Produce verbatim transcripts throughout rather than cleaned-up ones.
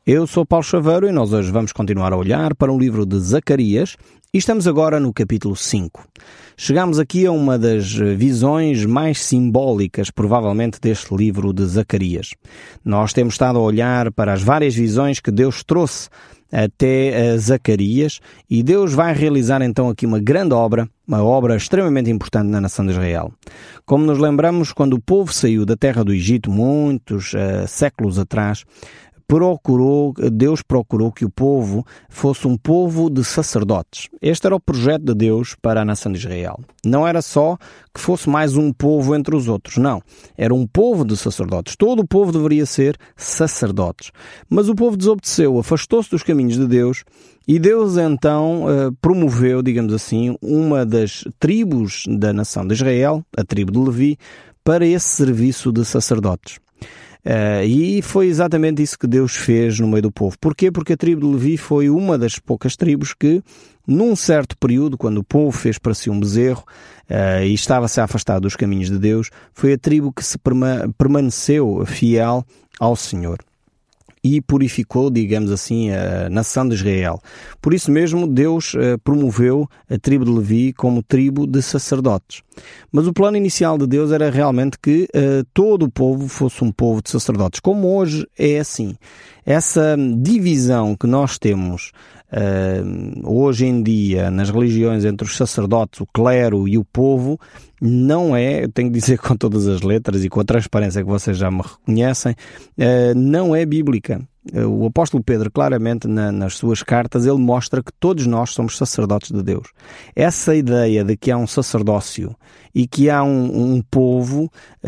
Eu sou Paulo Chaveiro e nós hoje vamos continuar a olhar para o livro de Zacarias e estamos agora no capítulo cinco. Chegamos aqui a uma das visões mais simbólicas, provavelmente, deste livro de Zacarias. Nós temos estado a olhar para as várias visões que Deus trouxe até a Zacarias e Deus vai realizar então aqui uma grande obra, uma obra extremamente importante na nação de Israel. Como nos lembramos, quando o povo saiu da terra do Egito, muitos uh, séculos atrás, Procurou, Deus procurou que o povo fosse um povo de sacerdotes. Este era o projeto de Deus para a nação de Israel. Não era só que fosse mais um povo entre os outros, não. Era um povo de sacerdotes. Todo o povo deveria ser sacerdotes. Mas o povo desobedeceu, afastou-se dos caminhos de Deus e Deus então promoveu, digamos assim, uma das tribos da nação de Israel, a tribo de Levi, para esse serviço de sacerdotes. Uh, e foi exatamente isso que Deus fez no meio do povo. Porquê? Porque a tribo de Levi foi uma das poucas tribos que, num certo período, quando o povo fez para si um bezerro uh, e estava-se a afastar dos caminhos de Deus, foi a tribo que se perma- permaneceu fiel ao Senhor e purificou, digamos assim, a nação de Israel. Por isso mesmo, Deus uh, promoveu a tribo de Levi como tribo de sacerdotes. Mas o plano inicial de Deus era realmente que uh, todo o povo fosse um povo de sacerdotes. Como hoje é assim. Essa divisão que nós temos uh, hoje em dia nas religiões entre os sacerdotes, o clero e o povo, não é, eu tenho que dizer com todas as letras e com a transparência que vocês já me reconhecem, uh, não é bíblica. O apóstolo Pedro, claramente, na, nas suas cartas, ele mostra que todos nós somos sacerdotes de Deus. Essa ideia de que há um sacerdócio e que há um, um povo uh,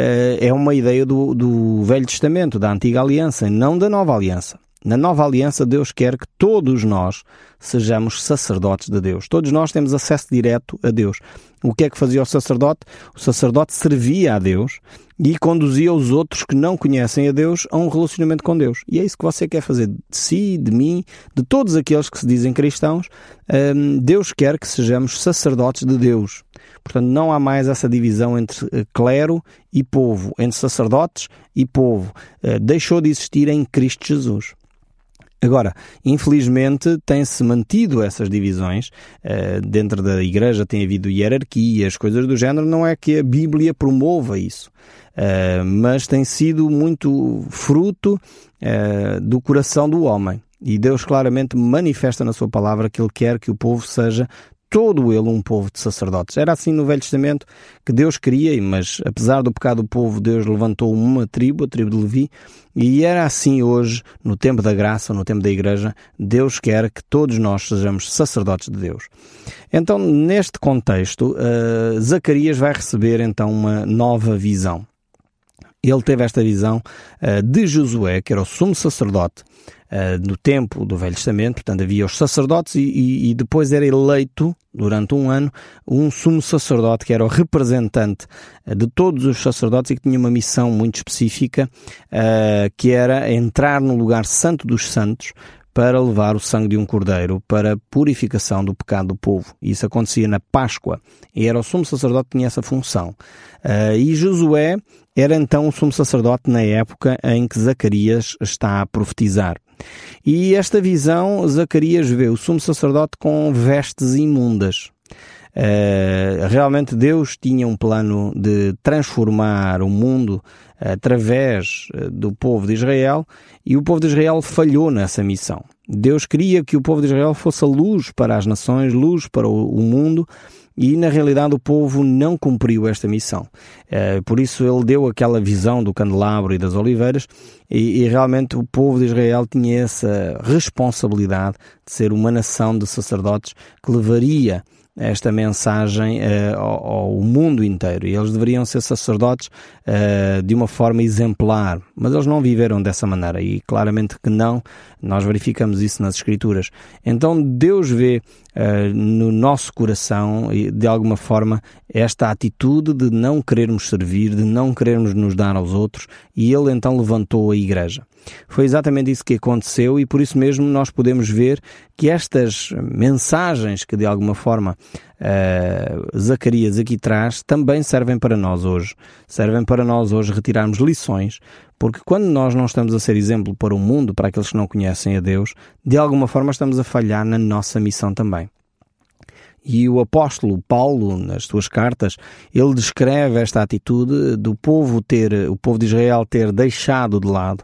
é uma ideia do, do Velho Testamento, da Antiga Aliança, não da Nova Aliança. Na Nova Aliança, Deus quer que todos nós sejamos sacerdotes de Deus. Todos nós temos acesso direto a Deus. O que é que fazia o sacerdote? O sacerdote servia a Deus e conduzia os outros que não conhecem a Deus a um relacionamento com Deus. E é isso que você quer fazer de si, de mim, de todos aqueles que se dizem cristãos. Deus quer que sejamos sacerdotes de Deus. Portanto, não há mais essa divisão entre clero e povo, entre sacerdotes e povo. Deixou de existir em Cristo Jesus. Agora, infelizmente, tem-se mantido essas divisões. Uh, dentro da igreja tem havido hierarquias, coisas do género. Não é que a Bíblia promova isso, uh, mas tem sido muito fruto uh, do coração do homem. E Deus claramente manifesta na sua palavra que Ele quer que o povo seja todo ele um povo de sacerdotes. Era assim no Velho Testamento que Deus queria, mas apesar do pecado do povo, Deus levantou uma tribo, a tribo de Levi, e era assim hoje, no tempo da graça, no tempo da igreja, Deus quer que todos nós sejamos sacerdotes de Deus. Então, neste contexto, uh, Zacarias vai receber então uma nova visão. Ele teve esta visão uh, de Josué, que era o sumo sacerdote, Uh, no tempo do Velho Testamento. Portanto, havia os sacerdotes e, e, e depois era eleito, durante um ano, um sumo sacerdote que era o representante uh, de todos os sacerdotes e que tinha uma missão muito específica, uh, que era entrar no lugar santo dos santos para levar o sangue de um cordeiro para a purificação do pecado do povo. Isso acontecia na Páscoa e era o sumo sacerdote que tinha essa função. Uh, e Josué era então o sumo sacerdote na época em que Zacarias está a profetizar. E esta visão, Zacarias vê o sumo sacerdote com vestes imundas. Uh, realmente Deus tinha um plano de transformar o mundo através do povo de Israel e o povo de Israel falhou nessa missão. Deus queria que o povo de Israel fosse a luz para as nações, luz para o mundo, e na realidade o povo não cumpriu esta missão. Uh, por isso ele deu aquela visão do candelabro e das oliveiras e, e realmente o povo de Israel tinha essa responsabilidade de ser uma nação de sacerdotes que levaria esta mensagem uh, ao, ao mundo inteiro. E eles deveriam ser sacerdotes uh, de uma forma exemplar, mas eles não viveram dessa maneira e claramente que não. Nós verificamos isso nas Escrituras. Então Deus vê uh, no nosso coração, de alguma forma, esta atitude de não querermos servir, de não querermos nos dar aos outros, e Ele então levantou a igreja. Foi exatamente isso que aconteceu e por isso mesmo nós podemos ver que estas mensagens que de alguma forma uh, Zacarias aqui traz também servem para nós hoje. Servem para nós hoje retirarmos lições, porque quando nós não estamos a ser exemplo para o mundo, para aqueles que não conhecem a Deus, de alguma forma estamos a falhar na nossa missão também. E o apóstolo Paulo, nas suas cartas, ele descreve esta atitude do povo ter, o povo de Israel ter deixado de lado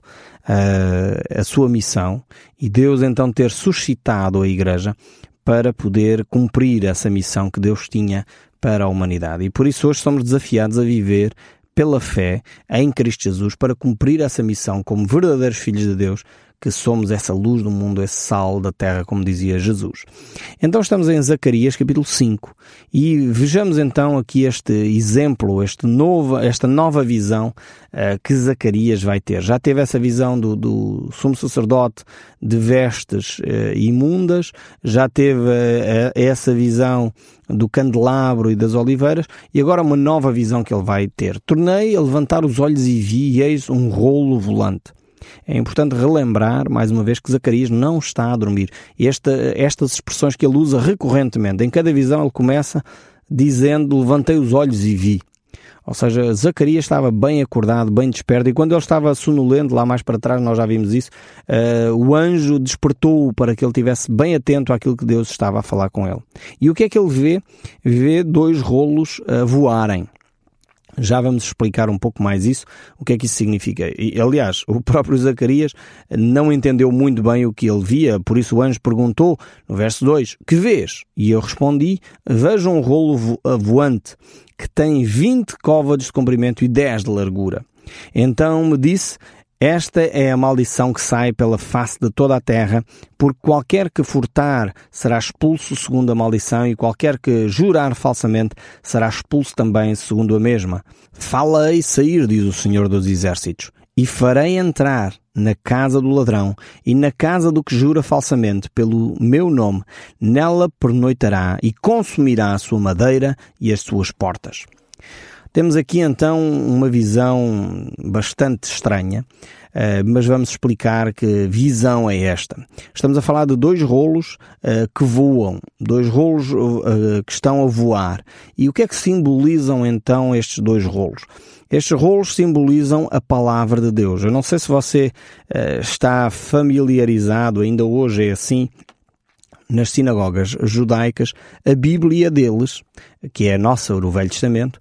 uh, a sua missão e Deus então ter suscitado a igreja para poder cumprir essa missão que Deus tinha para a humanidade. E por isso hoje somos desafiados a viver pela fé em Cristo Jesus para cumprir essa missão como verdadeiros filhos de Deus, que somos essa luz do mundo, esse sal da terra, como dizia Jesus. Então estamos em Zacarias capítulo cinco e vejamos então aqui este exemplo, este novo, esta nova visão uh, que Zacarias vai ter. Já teve essa visão do, do sumo sacerdote de vestes uh, imundas, já teve uh, essa visão do candelabro e das oliveiras, e agora uma nova visão que ele vai ter. Tornei a levantar os olhos e vi, e eis um rolo volante. É importante relembrar, mais uma vez, que Zacarias não está a dormir. Esta, estas expressões que ele usa recorrentemente, em cada visão ele começa dizendo, levantei os olhos e vi. Ou seja, Zacarias estava bem acordado, bem desperto, e quando ele estava sonolento, lá mais para trás, nós já vimos isso, uh, o anjo despertou-o para que ele estivesse bem atento àquilo que Deus estava a falar com ele. E o que é que ele vê? Vê dois rolos a voarem. Já vamos explicar um pouco mais isso, o que é que isso significa. E, aliás, o próprio Zacarias não entendeu muito bem o que ele via, por isso o anjo perguntou, no verso dois, que vês? E eu respondi, vejo um rolo vo- voante que tem vinte côvados de comprimento e dez de largura. Então me disse, esta é a maldição que sai pela face de toda a terra, porque qualquer que furtar será expulso segundo a maldição e qualquer que jurar falsamente será expulso também segundo a mesma. Fala-ei sair, diz o Senhor dos Exércitos, e farei entrar na casa do ladrão e na casa do que jura falsamente pelo meu nome. Nela pernoitará e consumirá a sua madeira e as suas portas. Temos aqui então uma visão bastante estranha, mas vamos explicar que visão é esta. Estamos a falar de dois rolos que voam, dois rolos que estão a voar. E o que é que simbolizam então estes dois rolos? Estes rolos simbolizam a palavra de Deus. Eu não sei se você está familiarizado, ainda hoje é assim, nas sinagogas judaicas, a Bíblia deles, que é a nossa, o Velho Testamento,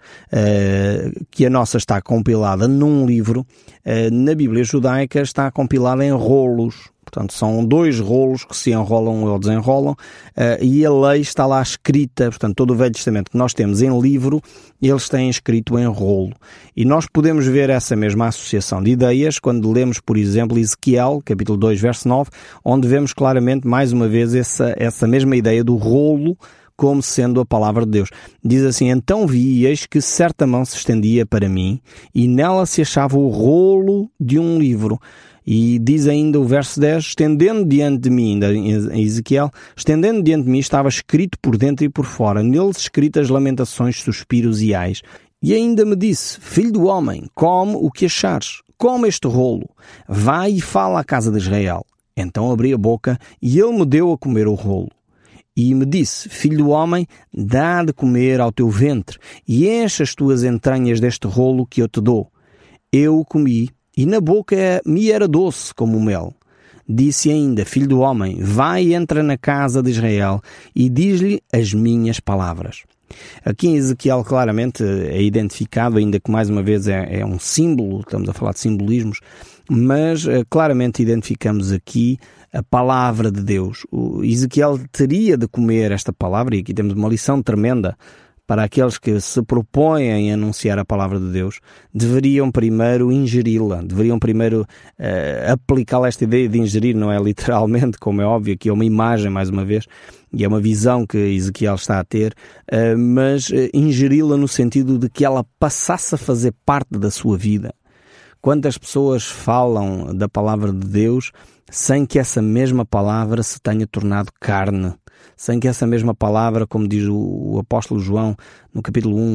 uh, que a nossa está compilada num livro, uh, na Bíblia judaica está compilada em rolos. Portanto, são dois rolos que se enrolam ou desenrolam, uh, e a lei está lá escrita. Portanto, todo o Velho Testamento que nós temos em livro, eles têm escrito em rolo. E nós podemos ver essa mesma associação de ideias quando lemos, por exemplo, Ezequiel, capítulo dois, verso nove, onde vemos claramente, mais uma vez, essa, essa mesma ideia do rolo como sendo a palavra de Deus. Diz assim, então vi, eis que certa mão se estendia para mim, e nela se achava o rolo de um livro. E diz ainda o verso dez, estendendo diante de mim, ainda em Ezequiel, estendendo diante de mim estava escrito por dentro e por fora, neles escritas lamentações, suspiros e ais. E ainda me disse, filho do homem, come o que achares, come este rolo, vai e fala à casa de Israel. Então abri a boca e ele me deu a comer o rolo. E me disse, filho do homem, dá de comer ao teu ventre e enche as tuas entranhas deste rolo que eu te dou. Eu o comi e na boca me era doce como o mel. Disse ainda, filho do homem, vai e entra na casa de Israel e diz-lhe as minhas palavras. Aqui em Ezequiel claramente é identificado, ainda que mais uma vez é, é um símbolo, estamos a falar de simbolismos, mas uh, claramente identificamos aqui a palavra de Deus. O Ezequiel teria de comer esta palavra, e aqui temos uma lição tremenda para aqueles que se propõem a anunciar a palavra de Deus, deveriam primeiro ingeri-la, deveriam primeiro uh, aplicá-la. Esta ideia de ingerir não é literalmente, como é óbvio, que é uma imagem, mais uma vez, e é uma visão que Ezequiel está a ter, uh, mas uh, ingeri-la no sentido de que ela passasse a fazer parte da sua vida. Quantas pessoas falam da palavra de Deus sem que essa mesma palavra se tenha tornado carne? Sem que essa mesma palavra, como diz o, o apóstolo João no capítulo um,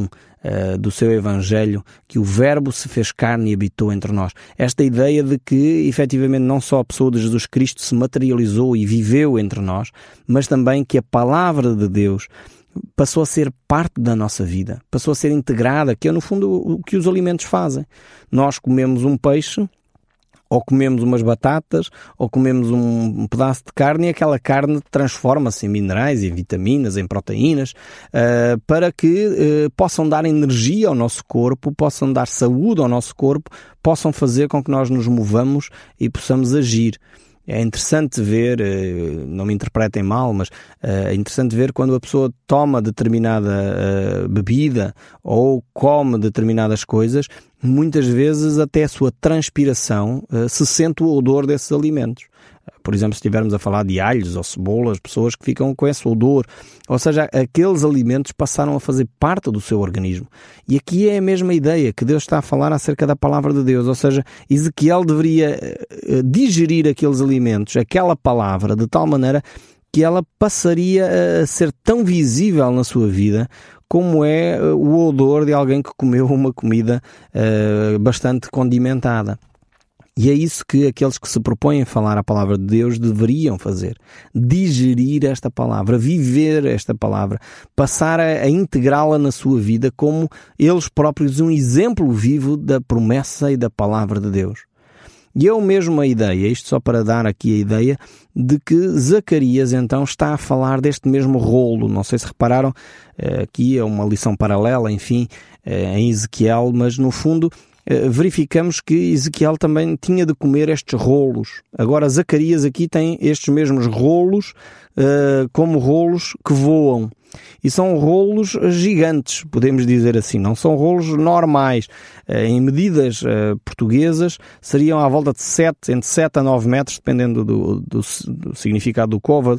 uh, do seu Evangelho, que o Verbo se fez carne e habitou entre nós. Esta ideia de que, efetivamente, não só a pessoa de Jesus Cristo se materializou e viveu entre nós, mas também que a Palavra de Deus passou a ser parte da nossa vida, passou a ser integrada, que é no fundo o que os alimentos fazem. Nós comemos um peixe, ou comemos umas batatas, ou comemos um, um pedaço de carne, e aquela carne transforma-se em minerais, em vitaminas, em proteínas, uh, para que uh, possam dar energia ao nosso corpo, possam dar saúde ao nosso corpo, possam fazer com que nós nos movamos e possamos agir. É interessante ver, não me interpretem mal, mas é interessante ver quando a pessoa toma determinada bebida ou come determinadas coisas, muitas vezes até a sua transpiração se sente o odor desses alimentos. Por exemplo, se estivermos a falar de alhos ou cebolas, pessoas que ficam com esse odor, ou seja, aqueles alimentos passaram a fazer parte do seu organismo. E aqui é a mesma ideia que Deus está a falar acerca da palavra de Deus, ou seja, Ezequiel deveria digerir aqueles alimentos, aquela palavra, de tal maneira que ela passaria a ser tão visível na sua vida como é o odor de alguém que comeu uma comida uh, bastante condimentada. E é isso que aqueles que se propõem a falar a palavra de Deus deveriam fazer. Digerir esta palavra, viver esta palavra, passar a, a integrá-la na sua vida como eles próprios um exemplo vivo da promessa e da palavra de Deus. E é o mesmo a ideia, isto só para dar aqui a ideia, de que Zacarias então está a falar deste mesmo rolo. Não sei se repararam, aqui é uma lição paralela, enfim, em Ezequiel, mas no fundo verificamos que Ezequiel também tinha de comer estes rolos. Agora Zacarias aqui tem estes mesmos rolos, uh, como rolos que voam. E são rolos gigantes, podemos dizer assim. Não são rolos normais. Uh, em medidas uh, portuguesas, seriam à volta de sete, entre sete a nove metros, dependendo do, do, do significado do côvado.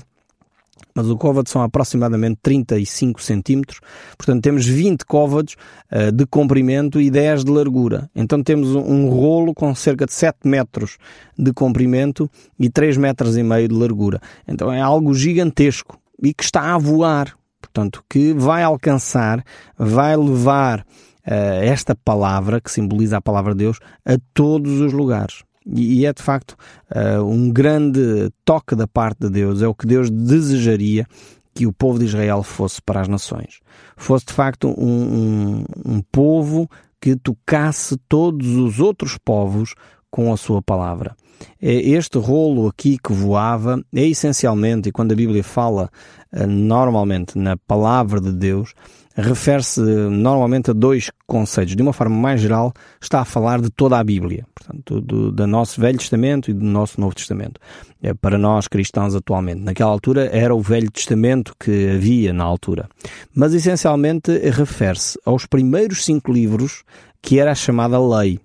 Mas o côvado são aproximadamente trinta e cinco centímetros, portanto temos vinte côvados uh, de comprimento e dez de largura. Então temos um, um rolo com cerca de sete metros de comprimento e três metros e meio de largura. Então é algo gigantesco e que está a voar, portanto que vai alcançar, vai levar uh, esta palavra, que simboliza a palavra de Deus, a todos os lugares. E é de facto uh, um grande toque da parte de Deus, é o que Deus desejaria que o povo de Israel fosse para as nações. Fosse de facto um, um, um povo que tocasse todos os outros povos com a sua palavra. Este rolo aqui que voava é essencialmente, e quando a Bíblia fala uh, normalmente na palavra de Deus, refere-se normalmente a dois conceitos. De uma forma mais geral, está a falar de toda a Bíblia, portanto, do, do nosso Velho Testamento e do nosso Novo Testamento. É para nós cristãos atualmente. Naquela altura era o Velho Testamento que havia na altura. Mas essencialmente refere-se aos primeiros cinco livros, que era a chamada lei.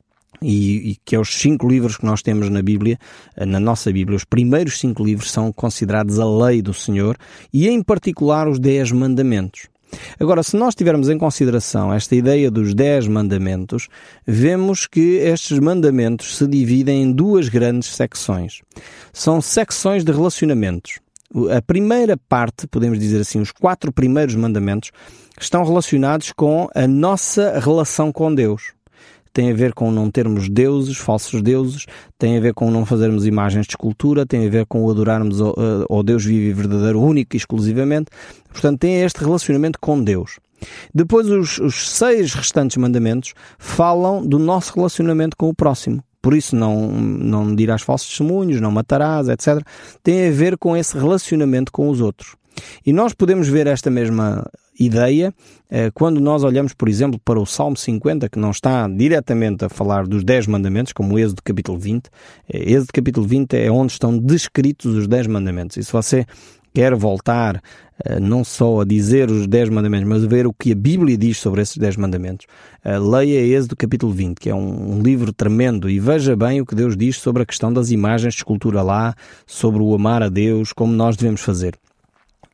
E, e que é os cinco livros que nós temos na Bíblia, na nossa Bíblia. Os primeiros cinco livros são considerados a lei do Senhor e, em particular, os dez mandamentos. Agora, se nós tivermos em consideração esta ideia dos dez mandamentos, vemos que estes mandamentos se dividem em duas grandes secções. São secções de relacionamentos. A primeira parte, podemos dizer assim, os quatro primeiros mandamentos, estão relacionados com a nossa relação com Deus. Tem a ver com não termos deuses, falsos deuses, tem a ver com não fazermos imagens de escultura, tem a ver com adorarmos ao, ao Deus vivo e verdadeiro, único e exclusivamente. Portanto, tem este relacionamento com Deus. Depois, os, os seis restantes mandamentos falam do nosso relacionamento com o próximo. Por isso, não, não dirás falsos testemunhos, não matarás, etcétera. Tem a ver com esse relacionamento com os outros. E nós podemos ver esta mesma ideia eh, quando nós olhamos, por exemplo, para o Salmo cinquenta, que não está diretamente a falar dos dez mandamentos, como o Êxodo capítulo vinte. Eh, Êxodo capítulo vinte é onde estão descritos os dez mandamentos. E se você quer voltar eh, não só a dizer os dez mandamentos, mas a ver o que a Bíblia diz sobre esses dez mandamentos, eh, leia Êxodo capítulo vinte, que é um, um livro tremendo, e veja bem o que Deus diz sobre a questão das imagens de escultura lá, sobre o amar a Deus, como nós devemos fazer.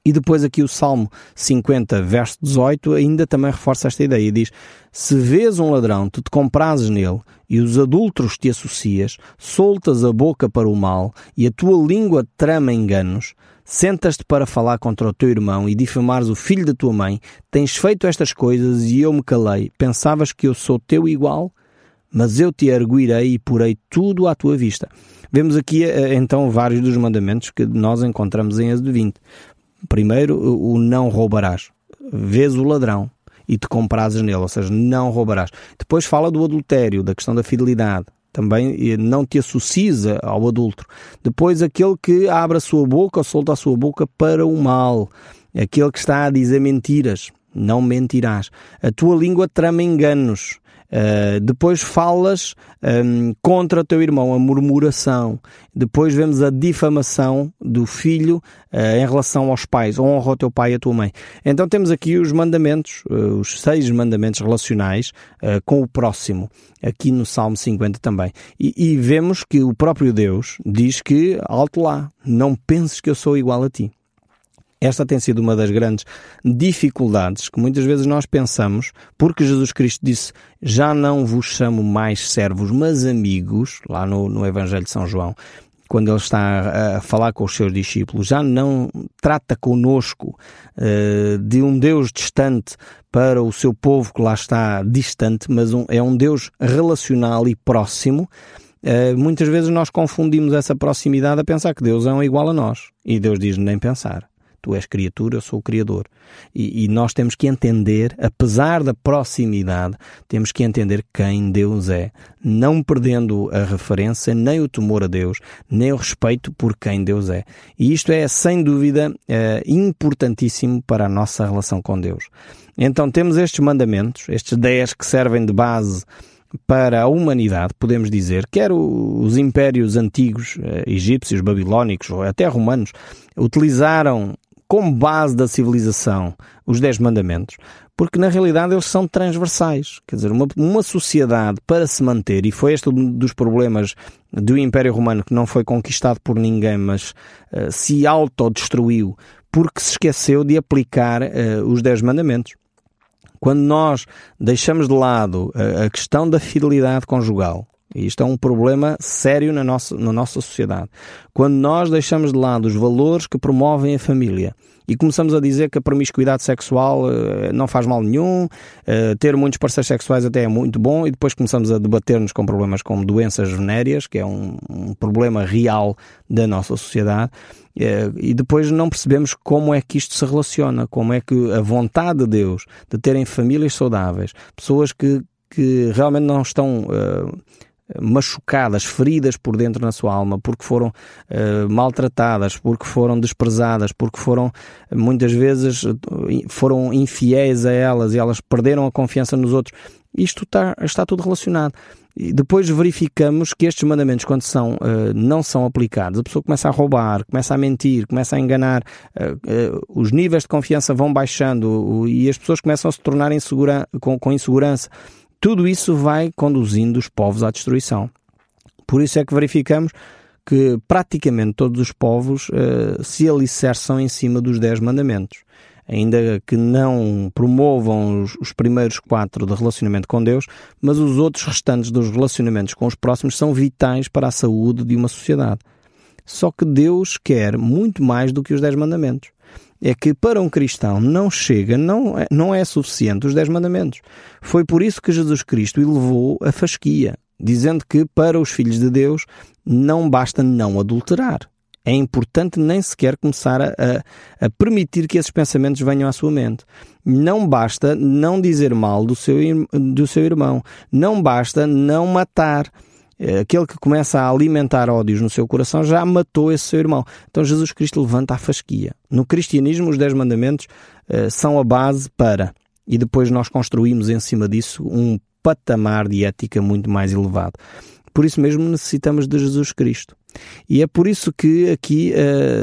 E depois aqui o Salmo cinquenta, verso dezoito, ainda também reforça esta ideia e diz: se vês um ladrão, tu te comprases nele, e os adúlteros te associas, soltas a boca para o mal, e a tua língua trama enganos, sentas-te para falar contra o teu irmão e difamares o filho da tua mãe, tens feito estas coisas e eu me calei, pensavas que eu sou teu igual? Mas eu te arguirei e porei tudo à tua vista. Vemos aqui então vários dos mandamentos que nós encontramos em Êxodo vinte. Primeiro, o não roubarás. Vês o ladrão e te comprases nele, ou seja, não roubarás. Depois fala do adultério, da questão da fidelidade. Também não te associes ao adúltero. Depois, aquele que abre a sua boca ou solta a sua boca para o mal. Aquele que está a dizer mentiras. Não mentirás. A tua língua trama enganos. Uh, depois falas um, contra teu irmão, a murmuração. Depois vemos a difamação do filho uh, em relação aos pais. Honra o teu pai e a tua mãe. Então temos aqui os mandamentos, uh, os seis mandamentos relacionais uh, com o próximo, aqui no Salmo cinquenta também. E, e vemos que o próprio Deus diz que, alto lá, não penses que eu sou igual a ti. Esta tem sido uma das grandes dificuldades que muitas vezes nós pensamos, porque Jesus Cristo disse: já não vos chamo mais servos, mas amigos, lá no, no Evangelho de São João, quando ele está a falar com os seus discípulos, já não trata conosco uh, de um Deus distante para o seu povo que lá está distante, mas um, é um Deus relacional e próximo. Uh, muitas vezes nós confundimos essa proximidade a pensar que Deus é um igual a nós. E Deus diz: nem pensar. Tu és criatura, eu sou o Criador. E, e nós temos que entender, apesar da proximidade, temos que entender quem Deus é, não perdendo a referência, nem o temor a Deus, nem o respeito por quem Deus é. E isto é, sem dúvida, é, importantíssimo para a nossa relação com Deus. Então temos estes mandamentos, estes dez que servem de base para a humanidade, podemos dizer, quer os impérios antigos, egípcios, babilónicos ou até romanos, utilizaram como base da civilização os dez mandamentos, porque na realidade eles são transversais. Quer dizer, uma, uma sociedade para se manter, e foi este um dos problemas do Império Romano, que não foi conquistado por ninguém, mas uh, se autodestruiu, porque se esqueceu de aplicar uh, os dez mandamentos. Quando nós deixamos de lado a, a questão da fidelidade conjugal, e isto é um problema sério na nossa, na nossa sociedade. Quando nós deixamos de lado os valores que promovem a família e começamos a dizer que a promiscuidade sexual uh, não faz mal nenhum, uh, ter muitos parceiros sexuais até é muito bom, e depois começamos a debater-nos com problemas como doenças venéreas, que é um, um problema real da nossa sociedade, uh, e depois não percebemos como é que isto se relaciona, como é que a vontade de Deus de terem famílias saudáveis, pessoas que, que realmente não estão Uh, machucadas, feridas por dentro na sua alma, porque foram uh, maltratadas, porque foram desprezadas, porque foram, muitas vezes, foram infiéis a elas e elas perderam a confiança nos outros. Isto está, está tudo relacionado. E depois verificamos que estes mandamentos, quando são, uh, não são aplicados, a pessoa começa a roubar, começa a mentir, começa a enganar, uh, uh, os níveis de confiança vão baixando uh, e as pessoas começam a se tornar insegura, com, com insegurança. Tudo isso vai conduzindo os povos à destruição. Por isso é que verificamos que praticamente todos os povos uh, se alicerçam em cima dos dez mandamentos. Ainda que não promovam os, os primeiros quatro de relacionamento com Deus, mas os outros restantes dos relacionamentos com os próximos são vitais para a saúde de uma sociedade. Só que Deus quer muito mais do que os dez mandamentos. É que para um cristão não chega, não é, não é suficiente os dez mandamentos. Foi por isso que Jesus Cristo elevou a fasquia, dizendo que para os filhos de Deus não basta não adulterar. É importante nem sequer começar a, a, a permitir que esses pensamentos venham à sua mente. Não basta não dizer mal do seu, do seu irmão. Não basta não matar. Aquele que começa a alimentar ódios no seu coração já matou esse seu irmão. Então Jesus Cristo levanta a fasquia. No cristianismo, os dez mandamentos uh, são a base para, e depois nós construímos em cima disso um patamar de ética muito mais elevado. Por isso mesmo necessitamos de Jesus Cristo. E é por isso que aqui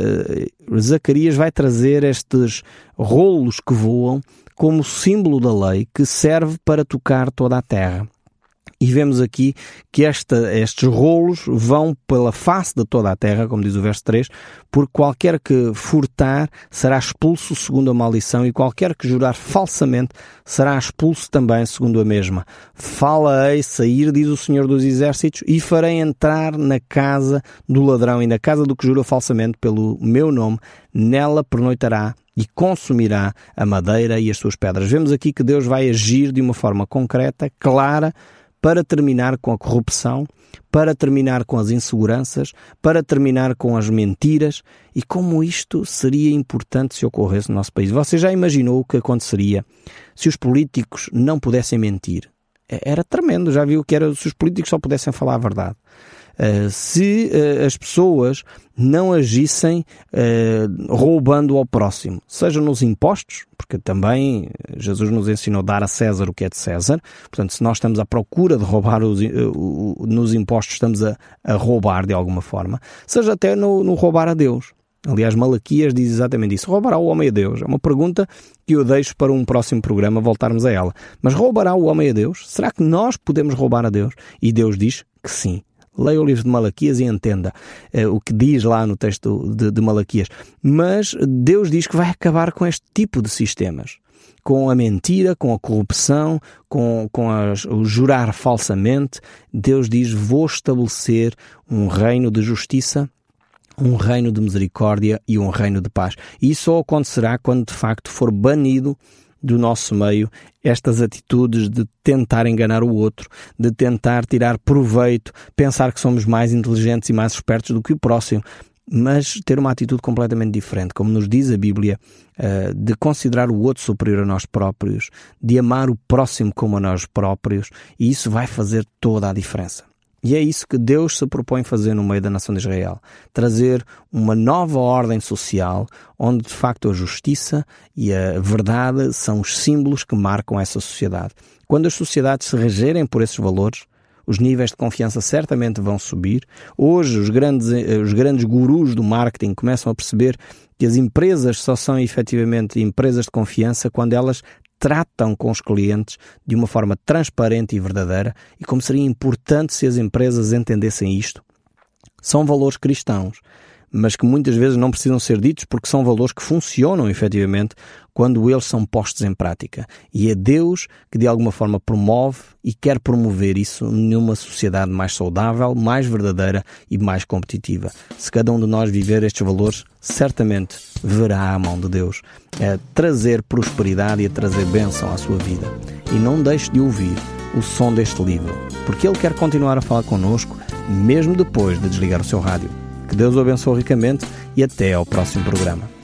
uh, Zacarias vai trazer estes rolos que voam como símbolo da lei que serve para tocar toda a terra. E vemos aqui que esta, estes rolos vão pela face de toda a terra, como diz o verso três, porque qualquer que furtar será expulso segundo a maldição, e qualquer que jurar falsamente será expulso também segundo a mesma. Fala-ei sair, diz o Senhor dos Exércitos, e farei entrar na casa do ladrão e na casa do que jura falsamente pelo meu nome, nela pernoitará e consumirá a madeira e as suas pedras. Vemos aqui que Deus vai agir de uma forma concreta, clara, para terminar com a corrupção, para terminar com as inseguranças, para terminar com as mentiras, e como isto seria importante se ocorresse no nosso país. Você já imaginou o que aconteceria se os políticos não pudessem mentir? Era tremendo, já viu que era se os políticos só pudessem falar a verdade. Uh, se uh, as pessoas não agissem uh, roubando ao próximo, seja nos impostos, porque também Jesus nos ensinou a dar a César o que é de César, portanto, se nós estamos à procura de roubar os, uh, uh, nos impostos, estamos a, a roubar de alguma forma, seja até no, no roubar a Deus. Aliás, Malaquias diz exatamente isso. Roubará o homem a Deus? É uma pergunta que eu deixo para um próximo programa voltarmos a ela. Mas roubará o homem a Deus? Será que nós podemos roubar a Deus? E Deus diz que sim. Leia o livro de Malaquias e entenda uh, o que diz lá no texto de, de Malaquias. Mas Deus diz que vai acabar com este tipo de sistemas. Com a mentira, com a corrupção, com, com as, o jurar falsamente. Deus diz, vou estabelecer um reino de justiça, um reino de misericórdia e um reino de paz. E isso só acontecerá quando de facto for banido do nosso meio estas atitudes de tentar enganar o outro, de tentar tirar proveito, pensar que somos mais inteligentes e mais espertos do que o próximo, mas ter uma atitude completamente diferente, como nos diz a Bíblia, de considerar o outro superior a nós próprios, de amar o próximo como a nós próprios, e isso vai fazer toda a diferença. E é isso que Deus se propõe fazer no meio da nação de Israel. Trazer uma nova ordem social, onde de facto a justiça e a verdade são os símbolos que marcam essa sociedade. Quando as sociedades se regerem por esses valores, os níveis de confiança certamente vão subir. Hoje os grandes, os grandes gurus do marketing começam a perceber que as empresas só são efetivamente empresas de confiança quando elas tratam com os clientes de uma forma transparente e verdadeira, e como seria importante se as empresas entendessem isto. São valores cristãos, mas que muitas vezes não precisam ser ditos porque são valores que funcionam efetivamente quando eles são postos em prática. E é Deus que de alguma forma promove e quer promover isso numa sociedade mais saudável, mais verdadeira e mais competitiva. Se cada um de nós viver estes valores, certamente verá a mão de Deus a trazer prosperidade e a trazer bênção à sua vida. E não deixe de ouvir o som deste livro, porque Ele quer continuar a falar connosco, mesmo depois de desligar o seu rádio. Que Deus o abençoe ricamente e até ao próximo programa.